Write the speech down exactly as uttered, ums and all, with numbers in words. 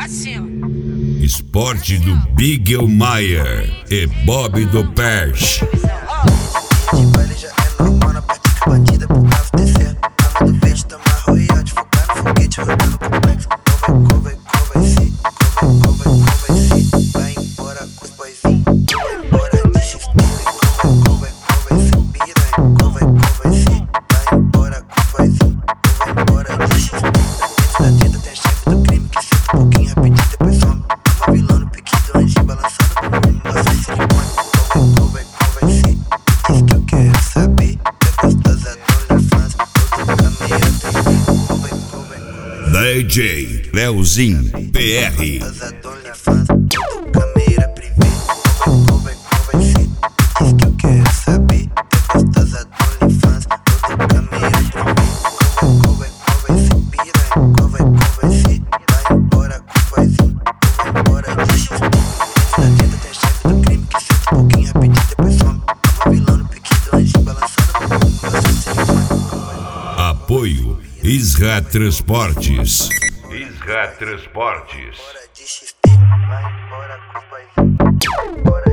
assim, ó. Esporte do Bigel Mayer e Bob do Perch. De baile já é normal na parte de bandida pro carro descer. A mão do verde tá marroia de focar no foguete rodando complexo. Cova, cova, cova, se, cova, cova, cova, se. Vai embora com os boizinhos, vai embora de X P. Cova, cova, cova, se, piranha. Cova, cova, se, vai embora com os boizinhos, vai embora de X P. Na tenda tem a chefe do crime que senta um pouquinho rapidinho depois some. Uma vilã no pique do anjinho balançando com um laço de silicone. Cova, cova, cova, se. Diz que eu quero saber da gostosa do OnlyFans. Outra câmera tem cova, cova, cova. D J Leozinho P R. Gostosa do OnlyFans. Outra câmera privê. Cova, cova, cova, se. Diz que eu quero saber da gostosa do OnlyFans. Outra câmera privê. Cova, cova, cova, se, piranha. Cova, cova, se. Vai embora com o boizinho, vai embora de X P. Na tenda tem a chefe do crime que senta um pouquinho rapidinho depois some. Uma vilã no pique do anjinho balançando com um laço de silicone. Apoio Isra Transportes. Isra Transportes. Bora de X P, vai embora com os boizinhos, vai embora